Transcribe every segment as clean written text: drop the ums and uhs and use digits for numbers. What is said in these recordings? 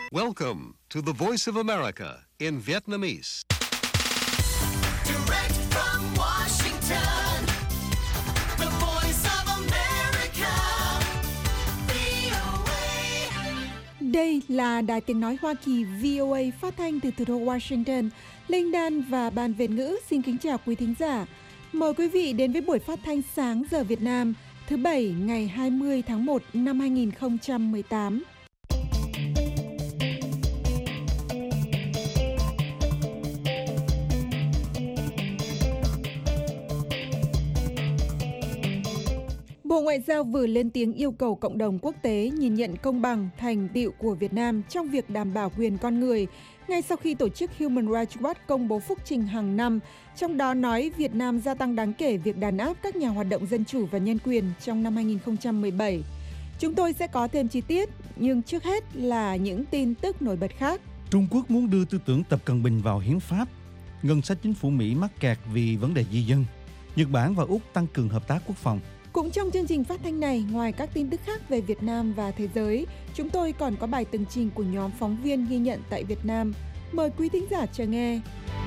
Welcome to the Voice of America in Vietnamese. Direct from Washington, the Voice of America, VOA. Đây là Đài Tiếng Nói Hoa Kỳ VOA phát thanh từ thủ đô Washington. Linh Đan và Ban Việt ngữ xin kính chào quý thính giả. Mời quý vị đến với buổi phát thanh sáng giờ Việt Nam thứ Bảy ngày 20 tháng 1 năm 2018. Bộ Ngoại giao vừa lên tiếng yêu cầu cộng đồng quốc tế nhìn nhận công bằng thành tựu của Việt Nam trong việc đảm bảo quyền con người, ngay sau khi tổ chức Human Rights Watch công bố phúc trình hàng năm, trong đó nói Việt Nam gia tăng đáng kể việc đàn áp các nhà hoạt động dân chủ và nhân quyền trong năm 2017. Chúng tôi sẽ có thêm chi tiết, nhưng trước hết là những tin tức nổi bật khác. Trung Quốc muốn đưa tư tưởng Tập Cận Bình vào hiến pháp. Ngân sách chính phủ Mỹ mắc kẹt vì vấn đề di dân. Nhật Bản và Úc tăng cường hợp tác quốc phòng. Cũng trong chương trình phát thanh này, ngoài các tin tức khác về Việt Nam và thế giới, chúng tôi còn có bài tường trình của nhóm phóng viên ghi nhận tại Việt Nam. Mời quý thính giả chờ nghe.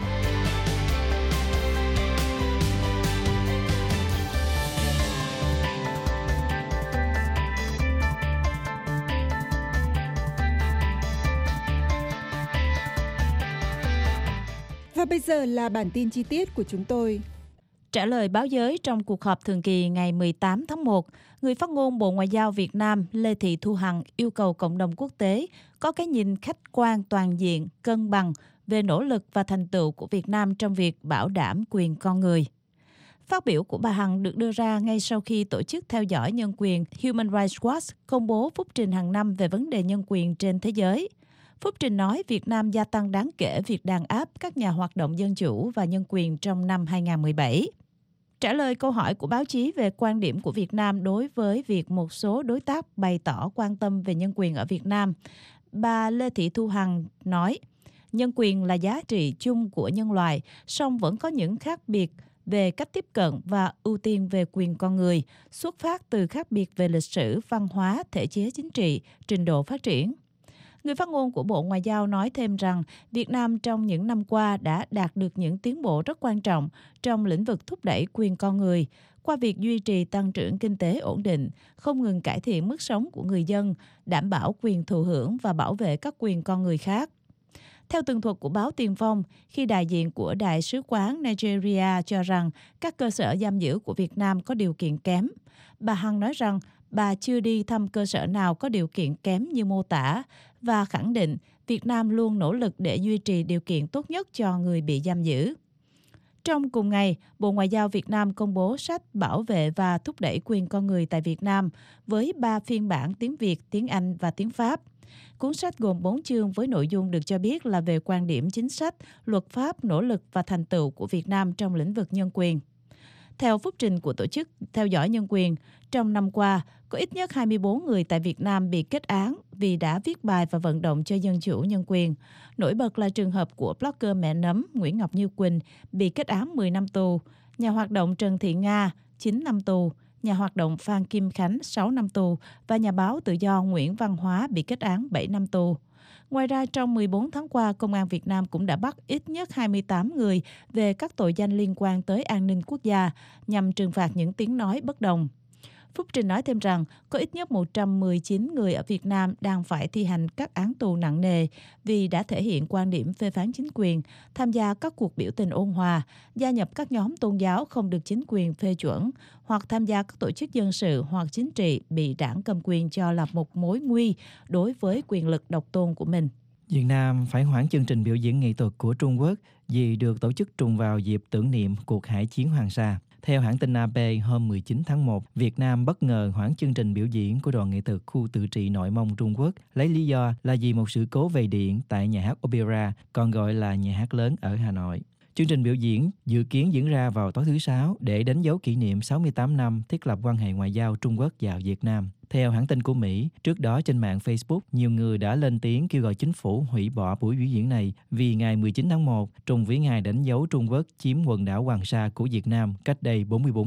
Và bây giờ là bản tin chi tiết của chúng tôi. Trả lời báo giới trong cuộc họp thường kỳ ngày 18 tháng 1, người phát ngôn Bộ Ngoại giao Việt Nam Lê Thị Thu Hằng yêu cầu cộng đồng quốc tế có cái nhìn khách quan toàn diện, cân bằng về nỗ lực và thành tựu của Việt Nam trong việc bảo đảm quyền con người. Phát biểu của bà Hằng được đưa ra ngay sau khi tổ chức theo dõi nhân quyền Human Rights Watch công bố phúc trình hàng năm về vấn đề nhân quyền trên thế giới. Phúc trình nói Việt Nam gia tăng đáng kể việc đàn áp các nhà hoạt động dân chủ và nhân quyền trong năm 2017. Trả lời câu hỏi của báo chí về quan điểm của Việt Nam đối với việc một số đối tác bày tỏ quan tâm về nhân quyền ở Việt Nam, bà Lê Thị Thu Hằng nói, nhân quyền là giá trị chung của nhân loại, song vẫn có những khác biệt về cách tiếp cận và ưu tiên về quyền con người, xuất phát từ khác biệt về lịch sử, văn hóa, thể chế chính trị, trình độ phát triển. Người phát ngôn của Bộ Ngoại giao nói thêm rằng Việt Nam trong những năm qua đã đạt được những tiến bộ rất quan trọng trong lĩnh vực thúc đẩy quyền con người qua việc duy trì tăng trưởng kinh tế ổn định, không ngừng cải thiện mức sống của người dân, đảm bảo quyền thụ hưởng và bảo vệ các quyền con người khác. Theo tường thuật của báo Tiền Phong, khi đại diện của Đại sứ quán Nigeria cho rằng các cơ sở giam giữ của Việt Nam có điều kiện kém, bà Hằng nói rằng bà chưa đi thăm cơ sở nào có điều kiện kém như mô tả và khẳng định Việt Nam luôn nỗ lực để duy trì điều kiện tốt nhất cho người bị giam giữ. Trong cùng ngày, Bộ Ngoại giao Việt Nam công bố sách Bảo vệ và thúc đẩy quyền con người tại Việt Nam với 3 phiên bản tiếng Việt, tiếng Anh và tiếng Pháp. Cuốn sách gồm 4 chương với nội dung được cho biết là về quan điểm chính sách, luật pháp, nỗ lực và thành tựu của Việt Nam trong lĩnh vực nhân quyền. Theo phúc trình của Tổ chức Theo dõi Nhân quyền, trong năm qua, có ít nhất 24 người tại Việt Nam bị kết án vì đã viết bài và vận động cho dân chủ nhân quyền. Nổi bật là trường hợp của blogger Mẹ Nấm Nguyễn Ngọc Như Quỳnh bị kết án 10 năm tù, nhà hoạt động Trần Thị Nga 9 năm tù, nhà hoạt động Phan Kim Khánh 6 năm tù và nhà báo tự do Nguyễn Văn Hóa bị kết án 7 năm tù. Ngoài ra, trong 14 tháng qua, Công an Việt Nam cũng đã bắt ít nhất 28 người về các tội danh liên quan tới an ninh quốc gia nhằm trừng phạt những tiếng nói bất đồng. Phúc trình nói thêm rằng có ít nhất 119 người ở Việt Nam đang phải thi hành các án tù nặng nề vì đã thể hiện quan điểm phê phán chính quyền, tham gia các cuộc biểu tình ôn hòa, gia nhập các nhóm tôn giáo không được chính quyền phê chuẩn, hoặc tham gia các tổ chức dân sự hoặc chính trị bị đảng cầm quyền cho là một mối nguy đối với quyền lực độc tôn của mình. Việt Nam phải hoãn chương trình biểu diễn nghệ thuật của Trung Quốc vì được tổ chức trùng vào dịp tưởng niệm cuộc hải chiến Hoàng Sa. Theo hãng tin AP, hôm 19 tháng 1, Việt Nam bất ngờ hoãn chương trình biểu diễn của đoàn nghệ thuật khu tự trị Nội Mông Trung Quốc, lấy lý do là vì một sự cố về điện tại nhà hát Opera, còn gọi là nhà hát lớn ở Hà Nội. Chương trình biểu diễn dự kiến diễn ra vào tối thứ Sáu để đánh dấu kỷ niệm 68 năm thiết lập quan hệ ngoại giao Trung Quốc và Việt Nam. Theo hãng tin của Mỹ, trước đó trên mạng Facebook, nhiều người đã lên tiếng kêu gọi chính phủ hủy bỏ buổi biểu diễn này vì ngày 19 tháng 1 trùng với ngày đánh dấu Trung Quốc chiếm quần đảo Hoàng Sa của Việt Nam cách đây 44 năm.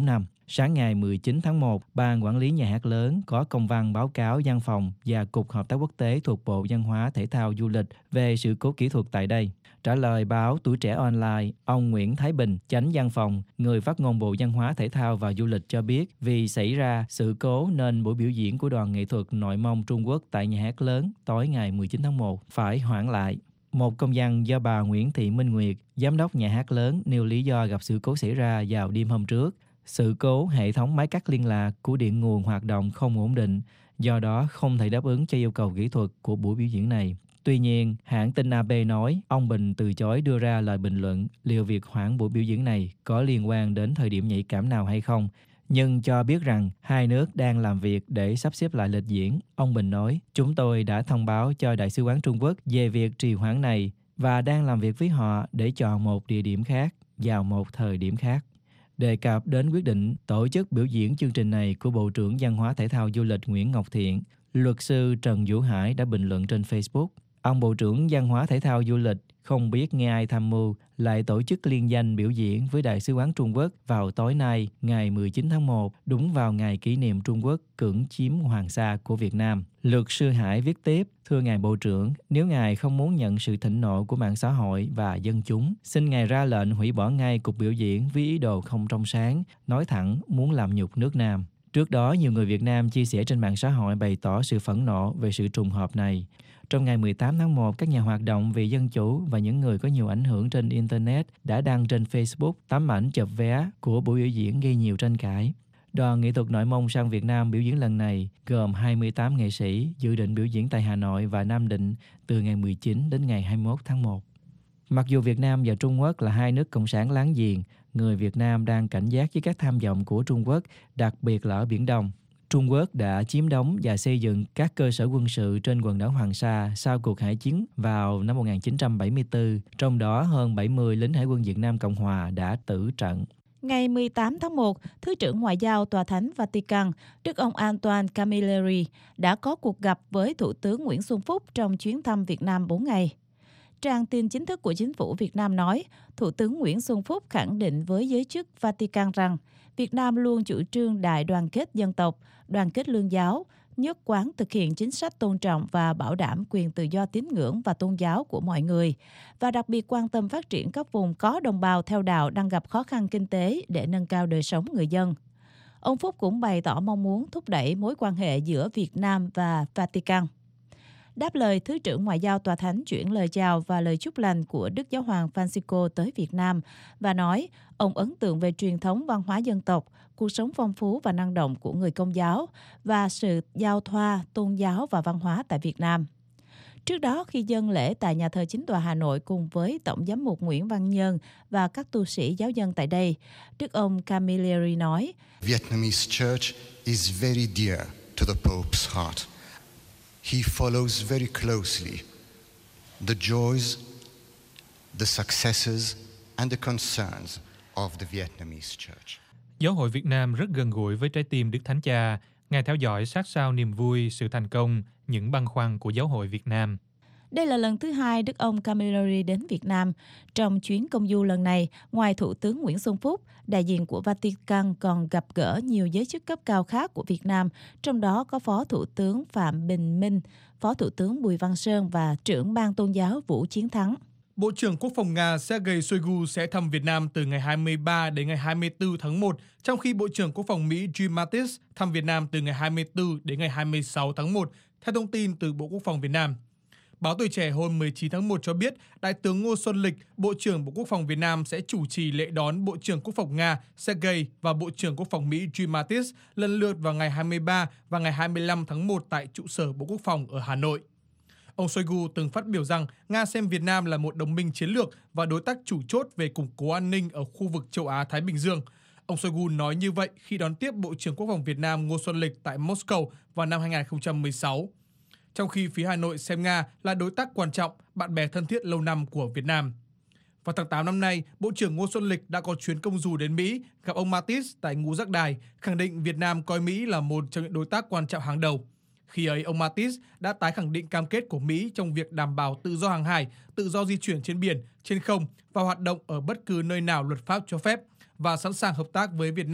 Sáng ngày 19 tháng 1, Ban Quản lý Nhà hát lớn có công văn báo cáo Văn phòng và Cục Hợp tác Quốc tế thuộc Bộ Văn hóa, Thể thao, Du lịch về sự cố kỹ thuật tại đây. Trả lời báo Tuổi Trẻ Online, ông Nguyễn Thái Bình, Chánh Văn phòng, người phát ngôn Bộ Văn hóa, Thể thao và Du lịch cho biết vì xảy ra sự cố nên buổi biểu diễn của đoàn nghệ thuật Nội Mông Trung Quốc tại Nhà hát lớn tối ngày 19 tháng 1 phải hoãn lại. Một công văn do bà Nguyễn Thị Minh Nguyệt, Giám đốc Nhà hát lớn nêu lý do gặp sự cố xảy ra vào đêm hôm trước. Sự cố hệ thống máy cắt liên lạc của điện nguồn hoạt động không ổn định, do đó không thể đáp ứng cho yêu cầu kỹ thuật của buổi biểu diễn này. Tuy nhiên, hãng tin AP nói ông Bình từ chối đưa ra lời bình luận liệu việc hoãn buổi biểu diễn này có liên quan đến thời điểm nhạy cảm nào hay không, nhưng cho biết rằng hai nước đang làm việc để sắp xếp lại lịch diễn. Ông Bình nói, chúng tôi đã thông báo cho Đại sứ quán Trung Quốc về việc trì hoãn này và đang làm việc với họ để chọn một địa điểm khác vào một thời điểm khác. Đề cập đến quyết định tổ chức biểu diễn chương trình này của Bộ trưởng Văn hóa Thể thao Du lịch Nguyễn Ngọc Thiện, luật sư Trần Vũ Hải đã bình luận trên Facebook. Ông Bộ trưởng Văn hóa Thể thao Du lịch không biết nghe ai tham mưu lại tổ chức liên danh biểu diễn với Đại sứ quán Trung Quốc vào tối nay, ngày 19 tháng 1, đúng vào ngày kỷ niệm Trung Quốc cưỡng chiếm Hoàng Sa của Việt Nam. Luật sư Hải viết tiếp, thưa Ngài Bộ trưởng, nếu Ngài không muốn nhận sự thịnh nộ của mạng xã hội và dân chúng, xin Ngài ra lệnh hủy bỏ ngay cuộc biểu diễn với ý đồ không trong sáng, nói thẳng muốn làm nhục nước Nam. Trước đó, nhiều người Việt Nam chia sẻ trên mạng xã hội bày tỏ sự phẫn nộ về sự trùng hợp này. Trong ngày 18 tháng 1, các nhà hoạt động vì dân chủ và những người có nhiều ảnh hưởng trên Internet đã đăng trên Facebook tấm ảnh chụp vé của buổi biểu diễn gây nhiều tranh cãi. Đoàn nghệ thuật Nội Mông sang Việt Nam biểu diễn lần này gồm 28 nghệ sĩ dự định biểu diễn tại Hà Nội và Nam Định từ ngày 19 đến ngày 21 tháng 1. Mặc dù Việt Nam và Trung Quốc là hai nước cộng sản láng giềng, người Việt Nam đang cảnh giác với các tham vọng của Trung Quốc, đặc biệt là ở Biển Đông. Trung Quốc đã chiếm đóng và xây dựng các cơ sở quân sự trên quần đảo Hoàng Sa sau cuộc hải chiến vào năm 1974, trong đó hơn 70 lính Hải quân Việt Nam Cộng Hòa đã tử trận. Ngày 18 tháng 1, Thứ trưởng Ngoại giao Tòa Thánh Vatican, Đức ông Antoine Camilleri đã có cuộc gặp với Thủ tướng Nguyễn Xuân Phúc trong chuyến thăm Việt Nam 4 ngày. Trang tin chính thức của chính phủ Việt Nam nói, Thủ tướng Nguyễn Xuân Phúc khẳng định với giới chức Vatican rằng Việt Nam luôn chủ trương đại đoàn kết dân tộc, đoàn kết lương giáo, nhất quán thực hiện chính sách tôn trọng và bảo đảm quyền tự do tín ngưỡng và tôn giáo của mọi người, và đặc biệt quan tâm phát triển các vùng có đồng bào theo đạo đang gặp khó khăn kinh tế để nâng cao đời sống người dân. Ông Phúc cũng bày tỏ mong muốn thúc đẩy mối quan hệ giữa Việt Nam và Vatican. Đáp lời, Thứ trưởng Ngoại giao Tòa Thánh chuyển lời chào và lời chúc lành của Đức Giáo hoàng Francisco tới Việt Nam và nói ông ấn tượng về truyền thống văn hóa dân tộc, cuộc sống phong phú và năng động của người Công giáo và sự giao thoa tôn giáo và văn hóa tại Việt Nam. Trước đó, khi dâng lễ tại nhà thờ Chính tòa Hà Nội cùng với Tổng giám mục Nguyễn Văn Nhân và các tu sĩ giáo dân tại đây, Đức ông Camilleri nói, Vietnamese church is very dear to the Pope's heart. He follows very closely the joys, the successes and the concerns of the Vietnamese church. Giáo hội Việt Nam rất gần gũi với trái tim Đức Thánh Cha. Ngài theo dõi sát sao niềm vui, sự thành công, những băn khoăn của giáo hội Việt Nam. Đây là lần thứ hai Đức ông Camilleri đến Việt Nam. Trong chuyến công du lần này, ngoài Thủ tướng Nguyễn Xuân Phúc, đại diện của Vatican còn gặp gỡ nhiều giới chức cấp cao khác của Việt Nam, trong đó có Phó Thủ tướng Phạm Bình Minh, Phó Thủ tướng Bùi Văn Sơn và trưởng ban tôn giáo Vũ Chiến Thắng. Bộ trưởng Quốc phòng Nga Sergei Shoigu sẽ thăm Việt Nam từ ngày 23 đến ngày 24 tháng 1, trong khi Bộ trưởng Quốc phòng Mỹ Jim Mattis thăm Việt Nam từ ngày 24 đến ngày 26 tháng 1, theo thông tin từ Bộ Quốc phòng Việt Nam. Báo Tuổi Trẻ hôm 19 tháng 1 cho biết, Đại tướng Ngô Xuân Lịch, Bộ trưởng Bộ Quốc phòng Việt Nam sẽ chủ trì lễ đón Bộ trưởng Quốc phòng Nga Sergei và Bộ trưởng Quốc phòng Mỹ Jim Mattis lần lượt vào ngày 23 và ngày 25 tháng 1 tại trụ sở Bộ Quốc phòng ở Hà Nội. Ông Shoigu từng phát biểu rằng Nga xem Việt Nam là một đồng minh chiến lược và đối tác chủ chốt về củng cố an ninh ở khu vực châu Á-Thái Bình Dương. Ông Shoigu nói như vậy khi đón tiếp Bộ trưởng Quốc phòng Việt Nam Ngô Xuân Lịch tại Moscow vào năm 2016. Trong khi phía Hà Nội xem Nga là đối tác quan trọng, bạn bè thân thiết lâu năm của Việt Nam. Vào tháng 8 năm nay, Bộ trưởng Ngô Xuân Lịch đã có chuyến công du đến Mỹ, gặp ông Mattis tại Ngũ Giác Đài, khẳng định Việt Nam coi Mỹ là một trong những đối tác quan trọng hàng đầu. Khi ấy, ông Mattis đã tái khẳng định cam kết của Mỹ trong việc đảm bảo tự do hàng hải, tự do di chuyển trên biển, trên không và hoạt động ở bất cứ nơi nào luật pháp cho phép, và sẵn sàng hợp tác với Việt Nam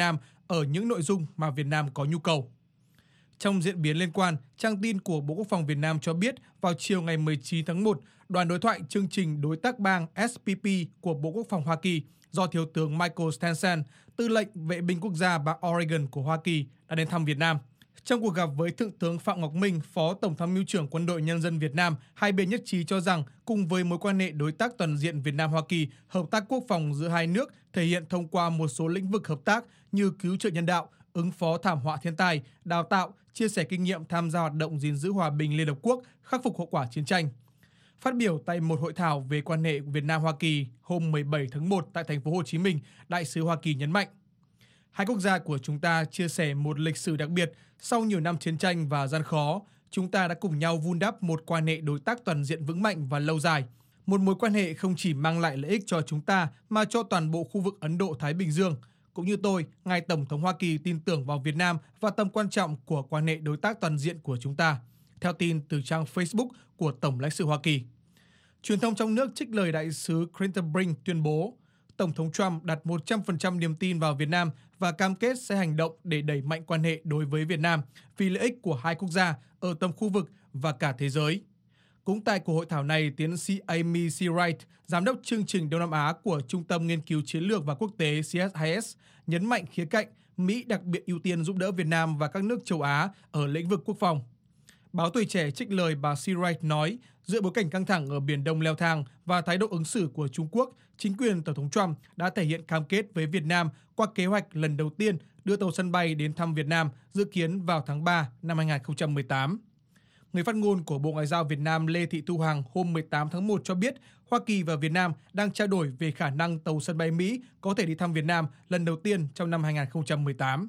ở những nội dung mà Việt Nam có nhu cầu. Trong diễn biến liên quan, trang tin của Bộ Quốc phòng Việt Nam cho biết vào chiều ngày 19 tháng 1, đoàn đối thoại chương trình đối tác bang SPP của Bộ Quốc phòng Hoa Kỳ do Thiếu tướng Michael Stenson, tư lệnh vệ binh quốc gia bang Oregon của Hoa Kỳ đã đến thăm Việt Nam. Trong cuộc gặp với Thượng tướng Phạm Ngọc Minh, Phó Tổng tham mưu trưởng Quân đội Nhân dân Việt Nam, hai bên nhất trí cho rằng cùng với mối quan hệ đối tác toàn diện Việt Nam-Hoa Kỳ, hợp tác quốc phòng giữa hai nước thể hiện thông qua một số lĩnh vực hợp tác như cứu trợ nhân đạo, ứng phó thảm họa thiên tai, đào tạo, chia sẻ kinh nghiệm tham gia hoạt động gìn giữ hòa bình Liên Hợp Quốc, khắc phục hậu quả chiến tranh. Phát biểu tại một hội thảo về quan hệ Việt Nam-Hoa Kỳ hôm 17 tháng 1 tại thành phố Hồ Chí Minh, Đại sứ Hoa Kỳ nhấn mạnh, hai quốc gia của chúng ta chia sẻ một lịch sử đặc biệt. Sau nhiều năm chiến tranh và gian khó, chúng ta đã cùng nhau vun đắp một quan hệ đối tác toàn diện vững mạnh và lâu dài. Một mối quan hệ không chỉ mang lại lợi ích cho chúng ta mà cho toàn bộ khu vực Ấn Độ-Thái Bình Dương. Cũng như tôi, ngài Tổng thống Hoa Kỳ tin tưởng vào Việt Nam và tầm quan trọng của quan hệ đối tác toàn diện của chúng ta. Theo tin từ trang Facebook của Tổng lãnh sự Hoa Kỳ. Truyền thông trong nước trích lời đại sứ Clinton Brink tuyên bố, Tổng thống Trump đặt 100% niềm tin vào Việt Nam và cam kết sẽ hành động để đẩy mạnh quan hệ đối với Việt Nam vì lợi ích của hai quốc gia ở tầm khu vực và cả thế giới. Cũng tại cuộc hội thảo này, tiến sĩ Amy C. Wright, giám đốc chương trình Đông Nam Á của Trung tâm Nghiên cứu Chiến lược và Quốc tế CSIS, nhấn mạnh khía cạnh Mỹ đặc biệt ưu tiên giúp đỡ Việt Nam và các nước châu Á ở lĩnh vực quốc phòng. Báo Tuổi Trẻ trích lời bà C. Wright nói, giữa bối cảnh căng thẳng ở Biển Đông leo thang và thái độ ứng xử của Trung Quốc, chính quyền Tổng thống Trump đã thể hiện cam kết với Việt Nam qua kế hoạch lần đầu tiên đưa tàu sân bay đến thăm Việt Nam dự kiến vào tháng 3 năm 2018. Người phát ngôn của Bộ Ngoại giao Việt Nam Lê Thị Thu Hằng hôm 18 tháng 1 cho biết Hoa Kỳ và Việt Nam đang trao đổi về khả năng tàu sân bay Mỹ có thể đi thăm Việt Nam lần đầu tiên trong năm 2018.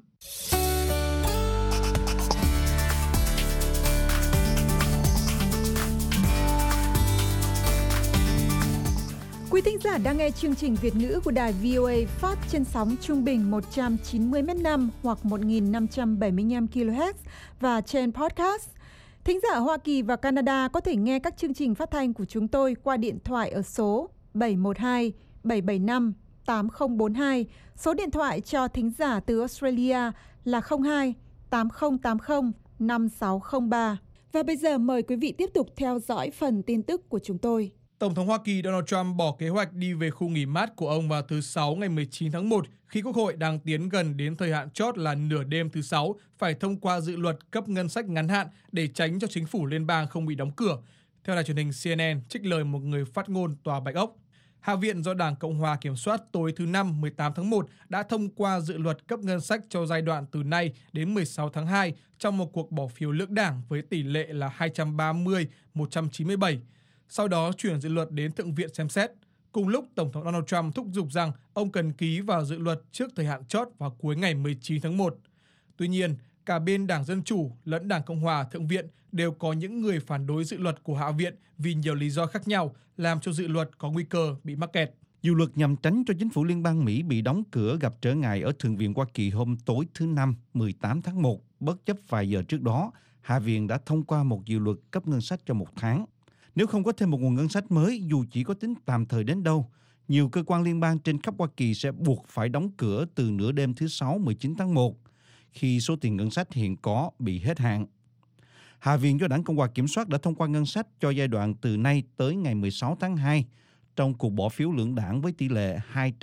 Quý thính giả đang nghe chương trình Việt ngữ của đài VOA phát trên sóng trung bình 190 m/5 hoặc 1.575 kHz và trên podcast. Thính giả ở Hoa Kỳ và Canada có thể nghe các chương trình phát thanh của chúng tôi qua điện thoại ở số 712 775 8042. Số điện thoại cho thính giả từ Australia là 02 8080 5603. Và bây giờ mời quý vị tiếp tục theo dõi phần tin tức của chúng tôi. Tổng thống Hoa Kỳ Donald Trump bỏ kế hoạch đi về khu nghỉ mát của ông vào thứ Sáu ngày 19 tháng 1 khi Quốc hội đang tiến gần đến thời hạn chót là nửa đêm thứ Sáu phải thông qua dự luật cấp ngân sách ngắn hạn để tránh cho chính phủ liên bang không bị đóng cửa. Theo đài truyền hình CNN, trích lời một người phát ngôn Tòa Bạch Ốc, Hạ viện do Đảng Cộng hòa kiểm soát tối thứ Năm 18 tháng 1 đã thông qua dự luật cấp ngân sách cho giai đoạn từ nay đến 16 tháng 2 trong một cuộc bỏ phiếu lưỡng đảng với tỷ lệ là 230-197. Sau đó chuyển dự luật đến Thượng viện xem xét. Cùng lúc, Tổng thống Donald Trump thúc giục rằng ông cần ký vào dự luật trước thời hạn chót vào cuối ngày 19 tháng 1. Tuy nhiên, cả bên Đảng Dân Chủ lẫn Đảng Cộng hòa Thượng viện đều có những người phản đối dự luật của Hạ viện vì nhiều lý do khác nhau, làm cho dự luật có nguy cơ bị mắc kẹt. Dự luật nhằm tránh cho chính phủ liên bang Mỹ bị đóng cửa gặp trở ngại ở Thượng viện Hoa Kỳ hôm tối thứ Năm 18 tháng 1. Bất chấp vài giờ trước đó, Hạ viện đã thông qua một dự luật cấp ngân sách cho một tháng. Nếu không có thêm một nguồn ngân sách mới, dù chỉ có tính tạm thời đến đâu, nhiều cơ quan liên bang trên khắp Hoa Kỳ sẽ buộc phải đóng cửa từ nửa đêm thứ Sáu 19 tháng 1, khi số tiền ngân sách hiện có bị hết hạn. Hạ viện do Đảng Cộng hòa kiểm soát đã thông qua ngân sách cho giai đoạn từ nay tới ngày 16 tháng 2 trong cuộc bỏ phiếu lưỡng đảng với tỷ lệ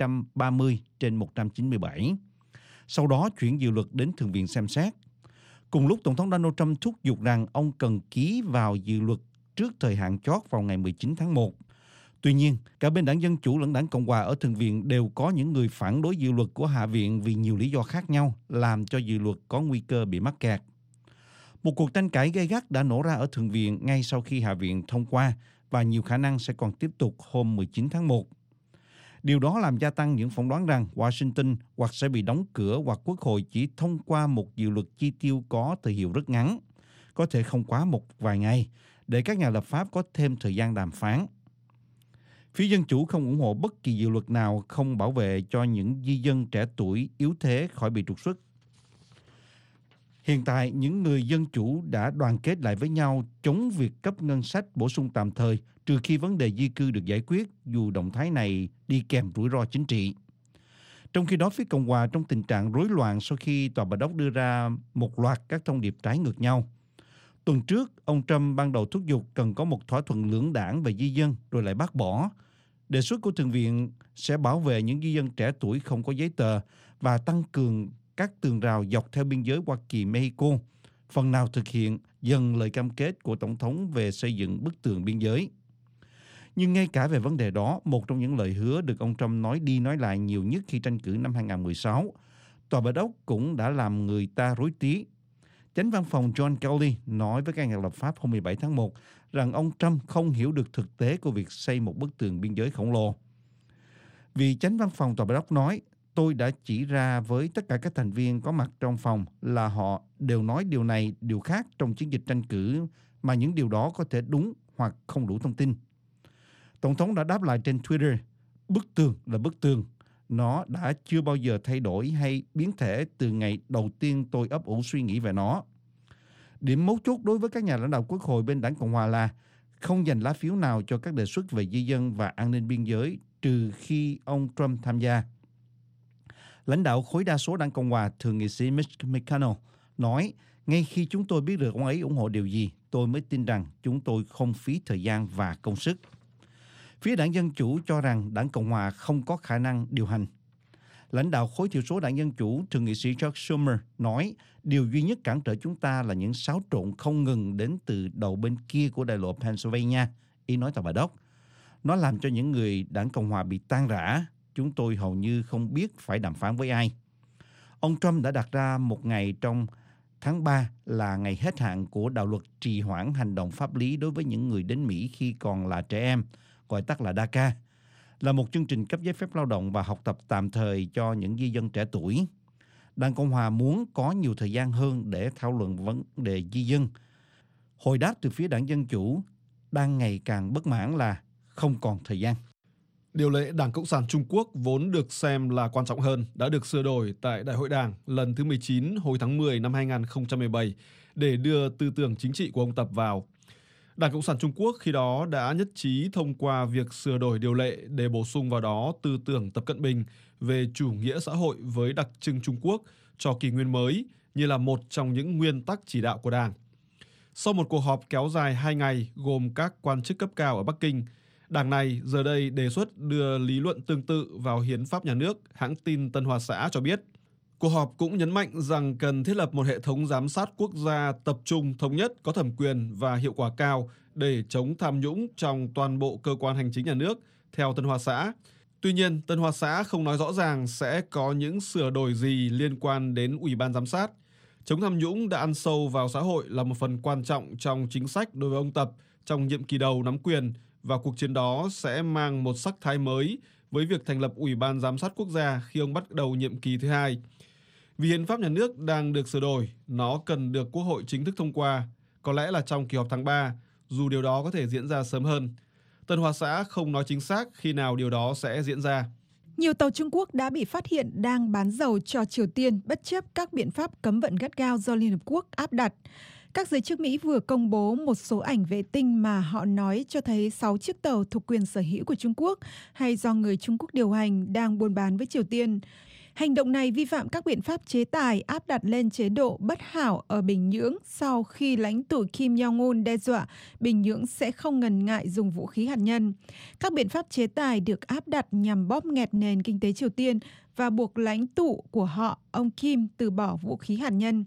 230/197. Sau đó chuyển dự luật đến Thượng viện xem xét. Cùng lúc, Tổng thống Donald Trump thúc giục rằng ông cần ký vào dự luật trước thời hạn chót vào ngày 19 tháng 1. Tuy nhiên, cả bên Đảng Dân Chủ lẫn Đảng Cộng hòa ở Thượng viện đều có những người phản đối dự luật của Hạ viện vì nhiều lý do khác nhau, làm cho dự luật có nguy cơ bị mắc kẹt. Một cuộc tranh cãi gay gắt đã nổ ra ở Thượng viện ngay sau khi Hạ viện thông qua và nhiều khả năng sẽ còn tiếp tục hôm 19 tháng 1. Điều đó làm gia tăng những phỏng đoán rằng Washington hoặc sẽ bị đóng cửa hoặc Quốc hội chỉ thông qua một dự luật chi tiêu có thời hiệu rất ngắn, có thể không quá một vài ngày, để các nhà lập pháp có thêm thời gian đàm phán. Phía Dân Chủ không ủng hộ bất kỳ dự luật nào không bảo vệ cho những di dân trẻ tuổi yếu thế khỏi bị trục xuất. Hiện tại, những người Dân Chủ đã đoàn kết lại với nhau chống việc cấp ngân sách bổ sung tạm thời trừ khi vấn đề di cư được giải quyết, dù động thái này đi kèm rủi ro chính trị. Trong khi đó, phía Cộng hòa trong tình trạng rối loạn sau khi Tòa Bạch Ốc đưa ra một loạt các thông điệp trái ngược nhau. Tuần trước, ông Trump ban đầu thúc giục cần có một thỏa thuận lưỡng đảng về di dân rồi lại bác bỏ. Đề xuất của Thượng viện sẽ bảo vệ những di dân trẻ tuổi không có giấy tờ và tăng cường các tường rào dọc theo biên giới Hoa Kỳ-Mexico, phần nào thực hiện dần lời cam kết của Tổng thống về xây dựng bức tường biên giới. Nhưng ngay cả về vấn đề đó, một trong những lời hứa được ông Trump nói đi nói lại nhiều nhất khi tranh cử năm 2016, Tòa Bạch Ốc cũng đã làm người ta rối trí. Chánh văn phòng John Kelly nói với các nhà lập pháp hôm 17 tháng 1 rằng ông Trump không hiểu được thực tế của việc xây một bức tường biên giới khổng lồ. Vì chánh văn phòng Tòa Bạch Ốc nói, tôi đã chỉ ra với tất cả các thành viên có mặt trong phòng là họ đều nói điều này, điều khác trong chiến dịch tranh cử mà những điều đó có thể đúng hoặc không đủ thông tin. Tổng thống đã đáp lại trên Twitter, bức tường là bức tường. Nó đã chưa bao giờ thay đổi hay biến thể từ ngày đầu tiên tôi ấp ủ suy nghĩ về nó. Điểm mấu chốt đối với các nhà lãnh đạo Quốc hội bên đảng Cộng hòa là không dành lá phiếu nào cho các đề xuất về di dân và an ninh biên giới trừ khi ông Trump tham gia. Lãnh đạo khối đa số đảng Cộng hòa, Thượng nghị sĩ Mitch McConnell, nói ngay khi chúng tôi biết được ông ấy ủng hộ điều gì, tôi mới tin rằng chúng tôi không phí thời gian và công sức. Phía đảng Dân Chủ cho rằng đảng Cộng hòa không có khả năng điều hành. Lãnh đạo khối thiểu số đảng Dân Chủ, Thượng nghị sĩ Chuck Schumer, nói điều duy nhất cản trở chúng ta là những xáo trộn không ngừng đến từ đầu bên kia của đại lộ Pennsylvania, ý nói Tòa Bạch Ốc. Nó làm cho những người đảng Cộng hòa bị tan rã. Chúng tôi hầu như không biết phải đàm phán với ai. Ông Trump đã đặt ra một ngày trong tháng 3 là ngày hết hạn của đạo luật trì hoãn hành động pháp lý đối với những người đến Mỹ khi còn là trẻ em, gọi tắt là DACA, là một chương trình cấp giấy phép lao động và học tập tạm thời cho những di dân trẻ tuổi. Đảng Cộng hòa muốn có nhiều thời gian hơn để thảo luận vấn đề di dân. Hồi đáp từ phía đảng Dân Chủ đang ngày càng bất mãn là không còn thời gian. Điều lệ Đảng Cộng sản Trung Quốc vốn được xem là quan trọng hơn đã được sửa đổi tại Đại hội Đảng lần thứ 19 hồi tháng 10 năm 2017 để đưa tư tưởng chính trị của ông Tập vào. Đảng Cộng sản Trung Quốc khi đó đã nhất trí thông qua việc sửa đổi điều lệ để bổ sung vào đó tư tưởng Tập Cận Bình về chủ nghĩa xã hội với đặc trưng Trung Quốc cho kỷ nguyên mới như là một trong những nguyên tắc chỉ đạo của Đảng. Sau một cuộc họp kéo dài 2 ngày gồm các quan chức cấp cao ở Bắc Kinh, Đảng này giờ đây đề xuất đưa lý luận tương tự vào hiến pháp nhà nước, hãng tin Tân Hoa Xã cho biết. Cuộc họp cũng nhấn mạnh rằng cần thiết lập một hệ thống giám sát quốc gia tập trung, thống nhất, có thẩm quyền và hiệu quả cao để chống tham nhũng trong toàn bộ cơ quan hành chính nhà nước, theo Tân Hoa Xã. Tuy nhiên, Tân Hoa Xã không nói rõ ràng sẽ có những sửa đổi gì liên quan đến Ủy ban giám sát. Chống tham nhũng đã ăn sâu vào xã hội là một phần quan trọng trong chính sách đối với ông Tập trong nhiệm kỳ đầu nắm quyền, và cuộc chiến đó sẽ mang một sắc thái mới với việc thành lập Ủy ban Giám sát Quốc gia khi ông bắt đầu nhiệm kỳ thứ 2. Vì hiến pháp nhà nước đang được sửa đổi, nó cần được Quốc hội chính thức thông qua, có lẽ là trong kỳ họp tháng 3, dù điều đó có thể diễn ra sớm hơn. Tân Hoa Xã không nói chính xác khi nào điều đó sẽ diễn ra. Nhiều tàu Trung Quốc đã bị phát hiện đang bán dầu cho Triều Tiên bất chấp các biện pháp cấm vận gắt gao do Liên Hợp Quốc áp đặt. Các giới chức Mỹ vừa công bố một số ảnh vệ tinh mà họ nói cho thấy 6 chiếc tàu thuộc quyền sở hữu của Trung Quốc hay do người Trung Quốc điều hành đang buôn bán với Triều Tiên. Hành động này vi phạm các biện pháp chế tài áp đặt lên chế độ bất hảo ở Bình Nhưỡng sau khi lãnh tụ Kim Jong-un đe dọa Bình Nhưỡng sẽ không ngần ngại dùng vũ khí hạt nhân. Các biện pháp chế tài được áp đặt nhằm bóp nghẹt nền kinh tế Triều Tiên và buộc lãnh tụ của họ, ông Kim, từ bỏ vũ khí hạt nhân.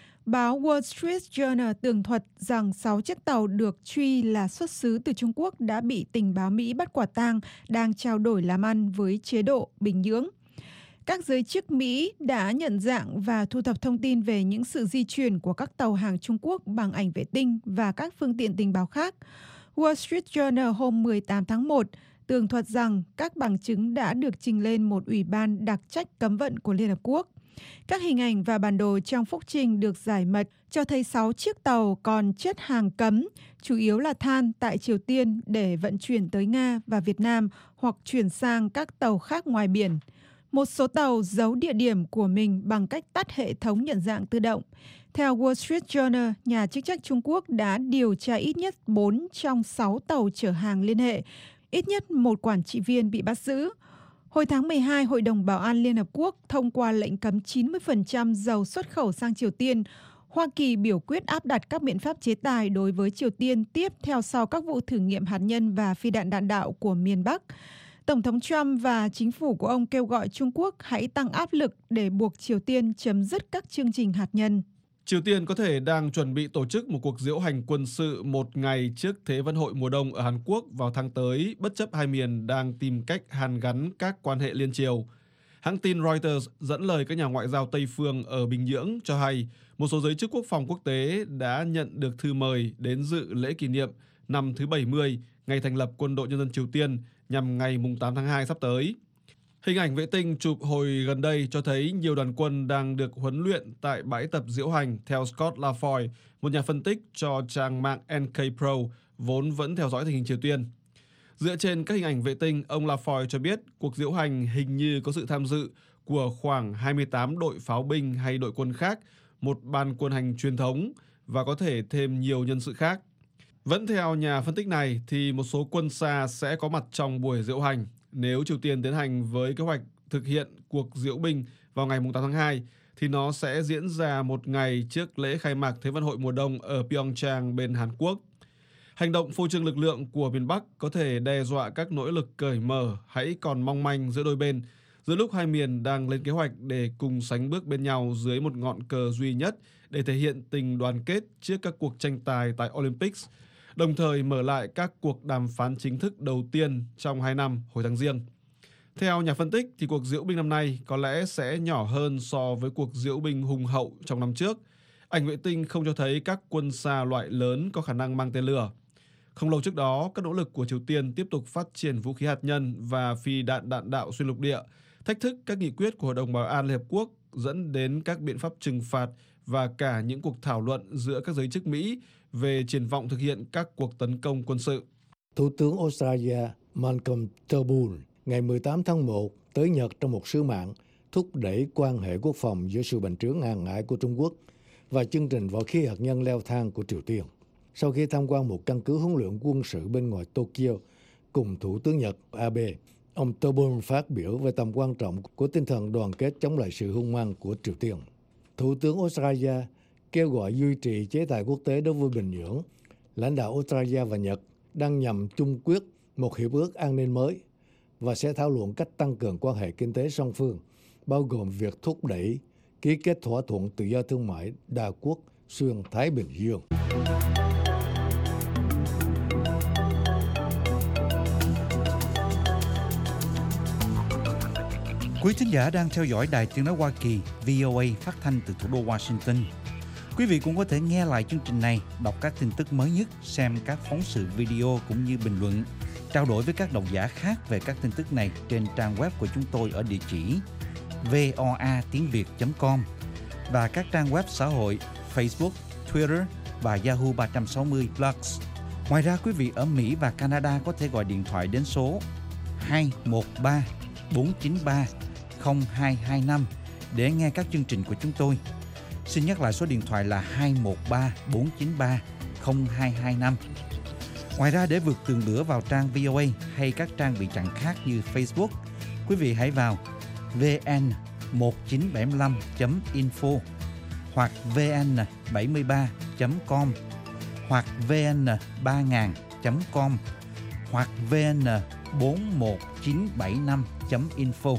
Báo Wall Street Journal tường thuật rằng 6 chiếc tàu được truy là xuất xứ từ Trung Quốc đã bị tình báo Mỹ bắt quả tang đang trao đổi làm ăn với chế độ Bình Nhưỡng. Các giới chức Mỹ đã nhận dạng và thu thập thông tin về những sự di chuyển của các tàu hàng Trung Quốc bằng ảnh vệ tinh và các phương tiện tình báo khác. Wall Street Journal hôm 18 tháng 1 tường thuật rằng các bằng chứng đã được trình lên một ủy ban đặc trách cấm vận của Liên Hợp Quốc. Các hình ảnh và bản đồ trong phúc trình được giải mật cho thấy 6 chiếc tàu còn chất hàng cấm, chủ yếu là than tại Triều Tiên để vận chuyển tới Nga và Việt Nam hoặc chuyển sang các tàu khác ngoài biển. Một số tàu giấu địa điểm của mình bằng cách tắt hệ thống nhận dạng tự động. Theo Wall Street Journal, nhà chức trách Trung Quốc đã điều tra ít nhất 4 trong 6 tàu chở hàng liên hệ. Ít nhất một quản trị viên bị bắt giữ. Hồi tháng 12, Hội đồng Bảo an Liên Hợp Quốc thông qua lệnh cấm 90% dầu xuất khẩu sang Triều Tiên. Hoa Kỳ biểu quyết áp đặt các biện pháp chế tài đối với Triều Tiên tiếp theo sau các vụ thử nghiệm hạt nhân và phi đạn đạn đạo của miền Bắc. Tổng thống Trump và chính phủ của ông kêu gọi Trung Quốc hãy tăng áp lực để buộc Triều Tiên chấm dứt các chương trình hạt nhân. Triều Tiên có thể đang chuẩn bị tổ chức một cuộc diễu hành quân sự một ngày trước Thế vận hội mùa đông ở Hàn Quốc vào tháng tới, bất chấp hai miền đang tìm cách hàn gắn các quan hệ liên triều. Hãng tin Reuters dẫn lời các nhà ngoại giao Tây phương ở Bình Nhưỡng cho hay một số giới chức quốc phòng quốc tế đã nhận được thư mời đến dự lễ kỷ niệm năm thứ 70 ngày thành lập Quân đội Nhân dân Triều Tiên nhằm ngày 8 tháng 2 sắp tới. Hình ảnh vệ tinh chụp hồi gần đây cho thấy nhiều đoàn quân đang được huấn luyện tại bãi tập diễu hành, theo Scott Lafoy, một nhà phân tích cho trang mạng NK Pro, vốn vẫn theo dõi tình hình Triều Tiên. Dựa trên các hình ảnh vệ tinh, ông Lafoy cho biết cuộc diễu hành hình như có sự tham dự của khoảng 28 đội pháo binh hay đội quân khác, một ban quân hành truyền thống và có thể thêm nhiều nhân sự khác. Vẫn theo nhà phân tích này thì một số quân xa sẽ có mặt trong buổi diễu hành. Nếu Triều Tiên tiến hành với kế hoạch thực hiện cuộc diễu binh vào ngày 8 tháng 2, thì nó sẽ diễn ra một ngày trước lễ khai mạc Thế vận hội mùa đông ở Pyeongchang bên Hàn Quốc. Hành động phô trương lực lượng của miền Bắc có thể đe dọa các nỗ lực cởi mở hãy còn mong manh giữa đôi bên, giữa lúc hai miền đang lên kế hoạch để cùng sánh bước bên nhau dưới một ngọn cờ duy nhất để thể hiện tình đoàn kết trước các cuộc tranh tài tại Olympics, đồng thời mở lại các cuộc đàm phán chính thức đầu tiên trong 2 năm hồi tháng Giêng. Theo nhà phân tích thì cuộc diễu binh năm nay có lẽ sẽ nhỏ hơn so với cuộc diễu binh hùng hậu trong năm trước. Ảnh vệ tinh không cho thấy các quân xa loại lớn có khả năng mang tên lửa. Không lâu trước đó, các nỗ lực của Triều Tiên tiếp tục phát triển vũ khí hạt nhân và phi đạn đạn đạo xuyên lục địa, thách thức các nghị quyết của Hội đồng Bảo an Liên Hợp Quốc, dẫn đến các biện pháp trừng phạt và cả những cuộc thảo luận giữa các giới chức Mỹ về triển vọng thực hiện các cuộc tấn công quân sự. Thủ tướng Australia Malcolm Turnbull ngày 18 tháng 1 tới Nhật trong một sứ mạng thúc đẩy quan hệ quốc phòng giữa sự bành trướng hàng hải của Trung Quốc và chương trình võ khí hạt nhân leo thang của Triều Tiên. Sau khi tham quan một căn cứ huấn luyện quân sự bên ngoài Tokyo cùng Thủ tướng Nhật Abe, ông Turnbull phát biểu về tầm quan trọng của tinh thần đoàn kết chống lại sự hung hăng của Triều Tiên. Thủ tướng Australia kêu gọi duy trì chế tài quốc tế đối với Bình Nhưỡng. Lãnh đạo Australia và Nhật đang nhằm chung quyết một hiệp ước an ninh mới và sẽ thảo luận cách tăng cường quan hệ kinh tế song phương, bao gồm việc thúc đẩy ký kết thỏa thuận tự do thương mại đa quốc xuyên Thái Bình Dương. Quý thính giả đang theo dõi Đài Tiếng nói Hoa Kỳ VOA phát thanh từ thủ đô Washington. Quý vị cũng có thể nghe lại chương trình này, đọc các tin tức mới nhất, xem các phóng sự video cũng như bình luận, trao đổi với các độc giả khác về các tin tức này trên trang web của chúng tôi ở địa chỉ voatiengviet.com và các trang web xã hội Facebook, Twitter và Yahoo 360 Plus. Ngoài ra, quý vị ở Mỹ và Canada có thể gọi điện thoại đến số 213 493 0225 để nghe các chương trình của chúng tôi. Xin nhắc lại số điện thoại là 213 493 0225. Ngoài ra, để vượt tường lửa vào trang VOA hay các trang bị chặn khác như Facebook, quý vị hãy vào vn1975.info hoặc vn73.com hoặc vn3000.com hoặc vn41975.info.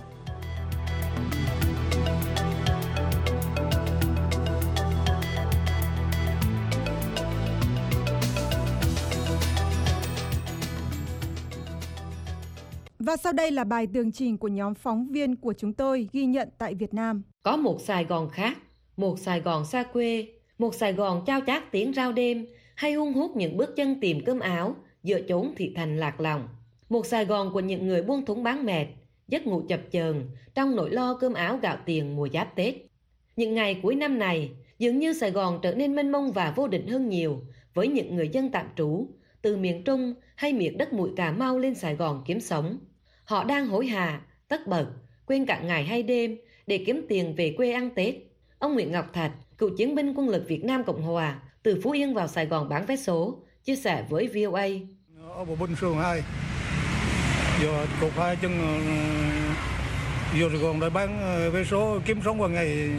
Và sau đây là bài tường trình của nhóm phóng viên của chúng tôi ghi nhận tại Việt Nam. Có một Sài Gòn khác, một Sài Gòn xa quê, một Sài Gòn chao chát tiếng rao đêm, hay hun hút những bước chân tìm cơm áo giữa chốn thị thành lạc lòng. Một Sài Gòn của những người buôn thúng bán mệt, giấc ngủ chập chờn trong nỗi lo cơm áo gạo tiền mùa giáp Tết. Những ngày cuối năm này, dường như Sài Gòn trở nên mênh mông và vô định hơn nhiều với những người dân tạm trú từ miền Trung hay miệt đất mũi Cà Mau lên Sài Gòn kiếm sống. Họ đang hối hả, tất bật, quên cả ngày hay đêm để kiếm tiền về quê ăn Tết. Ông Nguyễn Ngọc Thạch, cựu chiến binh quân lực Việt Nam Cộng Hòa, từ Phú Yên vào Sài Gòn bán vé số, chia sẻ với VOA. Ở Bộ Binh phường 2, Giờ cục hai chân giờ còn lại bán vé số kiếm sống qua ngày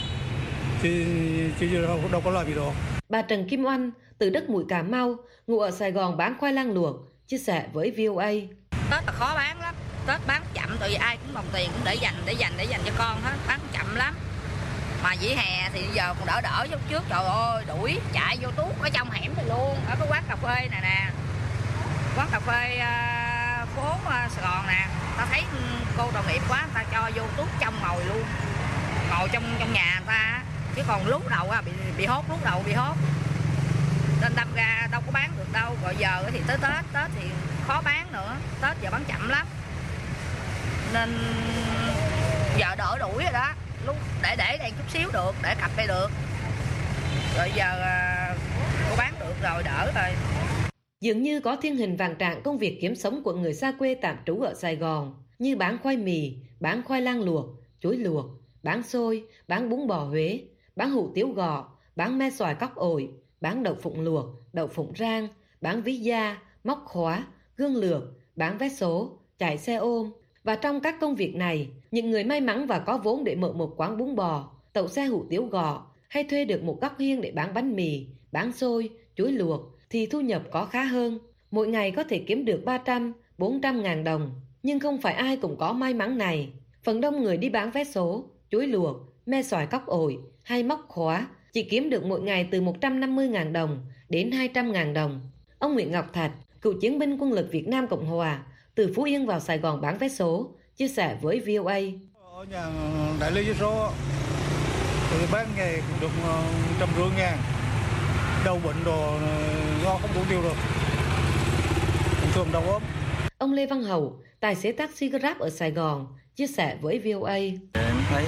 chứ đâu có làm gì đâu. Bà Trần Kim Oanh từ đất Mũi Cà Mau, ngụ ở Sài Gòn bán khoai lang luộc, chia sẻ với VOA. Tết là khó bán lắm, Tết bán chậm, tại vì ai cũng đồng tiền cũng để dành cho con hết, bán chậm lắm. Mà dĩ hè thì giờ còn đỡ giống trước, trời ơi, đuổi chạy vô tuốt ở trong hẻm này luôn, ở cái quán cà phê này nè, quán cà phê phố Sài Gòn nè, ta thấy cô đồng nghiệp quá, ta cho vô tuốt trong ngồi luôn, ngồi trong nhà người ta, chứ còn lúc đầu bị hốt, nên đâm ra đâu có bán được đâu. Rồi giờ thì tới Tết thì khó bán nữa, Tết giờ bán chậm lắm, nên giờ đỡ đuổi rồi đó, lúc để đây chút xíu được, để cặp đây được, rồi giờ cô bán được rồi, đỡ rồi. Dường như có thiên hình vạn trạng công việc kiếm sống của người xa quê tạm trú ở Sài Gòn, như bán khoai mì, bán khoai lang luộc, chuối luộc, bán xôi, bán bún bò Huế, bán hủ tiếu gò, bán me xoài cóc ổi, bán đậu phụng luộc, đậu phụng rang, bán ví da, móc khóa, gương lược, bán vé số, chạy xe ôm. Và trong các công việc này, những người may mắn và có vốn để mở một quán bún bò, tậu xe hủ tiếu gò, hay thuê được một góc hiên để bán bánh mì, bán xôi, chuối luộc thì thu nhập có khá hơn. Mỗi ngày có thể kiếm được 300, 400 ngàn đồng. Nhưng không phải ai cũng có may mắn này. Phần đông người đi bán vé số, chuối luộc, me xoài cóc ổi hay móc khóa chỉ kiếm được mỗi ngày từ 150.000 đồng đến 200.000 đồng. Ông Nguyễn Ngọc Thạch, cựu chiến binh quân lực Việt Nam Cộng Hòa, từ Phú Yên vào Sài Gòn bán vé số, chia sẻ với VOA. Ở nhà đại lý vé số thì bán ngày cũng được 150.000. Đau bệnh đồ ngon không đủ tiêu được. Thường đau ốm. Ông Lê Văn Hậu, tài xế taxi Grab ở Sài Gòn, chia sẻ với VOA. Em thấy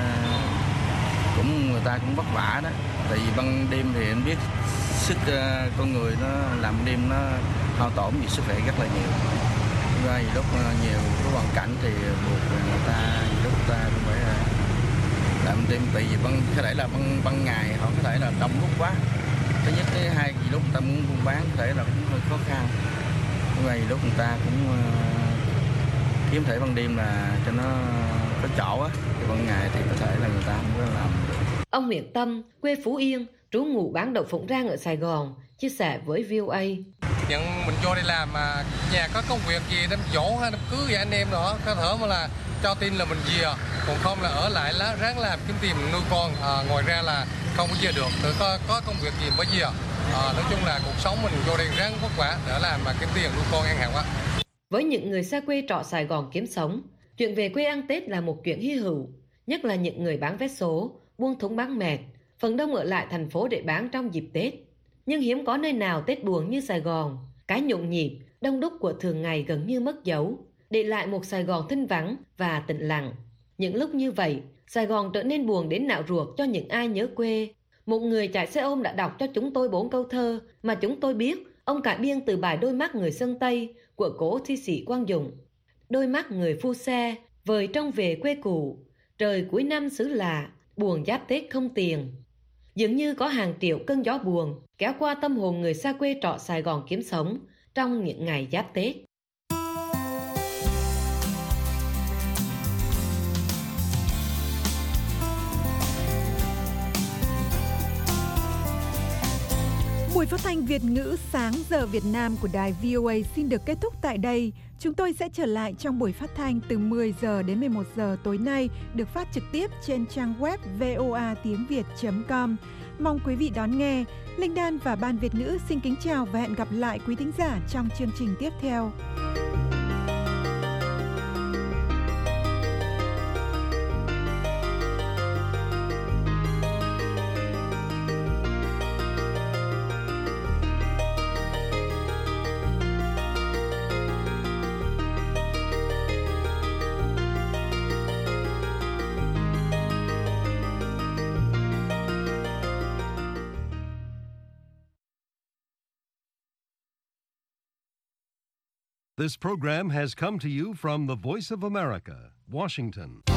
người ta cũng vất vả đó. Tại vì ban đêm thì em biết sức con người nó làm đêm nó hao tổn vì sức khỏe rất là nhiều. Vì lúc nhiều cái hoàn cảnh thì buộc người ta lúc ta cũng phải làm đêm, tại vì có thể là ban ngày họ có thể là đông lúc quá. Thứ nhất, thứ hai vì lúc người ta muốn buôn bán có thể là cũng hơi khó khăn. Vì lúc người ta cũng kiếm thể ban đêm là cho nó có chỗ á, thì ban ngày thì có thể là người ta không có làm được. Ông Nguyễn Tâm, quê Phú Yên, trú ngụ bán đậu phụng rang ở Sài Gòn, chia sẻ với VOA. Nhận mình vô đây làm mà nhà có công việc gì đám dỗ hay đám cưới vậy anh em đó, có thể mà là cho tin là mình về, còn không là ở lại lá ráng làm kiếm tiền nuôi con. Ngoài ra là không có về được, tự có công việc gì mới về. Nói chung là cuộc sống mình vô đây ráng vất vả để làm mà kiếm tiền nuôi con ăn hàng quá. Với những người xa quê trọ Sài Gòn kiếm sống, chuyện về quê ăn Tết là một chuyện hy hữu, nhất là những người bán vé số, buôn thúng bán mẹt, phần đông ở lại thành phố để bán trong dịp Tết. Nhưng hiếm có nơi nào Tết buồn như Sài Gòn. Cái nhộn nhịp, đông đúc của thường ngày gần như mất dấu, để lại một Sài Gòn thinh vắng và tĩnh lặng. Những lúc như vậy, Sài Gòn trở nên buồn đến nạo ruột cho những ai nhớ quê. Một người chạy xe ôm đã đọc cho chúng tôi 4 câu thơ mà chúng tôi biết ông cải biên từ bài Đôi mắt người Sơn Tây của cố thi sĩ Quang Dũng. Đôi mắt người phu xe, vời trông về quê cũ, trời cuối năm xứ lạ, buồn giáp Tết không tiền. Dường như có hàng triệu cơn gió buồn kéo qua tâm hồn người xa quê trọ Sài Gòn kiếm sống trong những ngày giáp Tết. Buổi phát thanh Việt ngữ sáng giờ Việt Nam của đài VOA xin được kết thúc tại đây. Chúng tôi sẽ trở lại trong buổi phát thanh từ 10 giờ đến 11 giờ tối nay, được phát trực tiếp trên trang web voatiengviet.com. Mong quý vị đón nghe. Linh Đan và Ban Việt ngữ xin kính chào và hẹn gặp lại quý thính giả trong chương trình tiếp theo. This program has come to you from the Voice of America, Washington.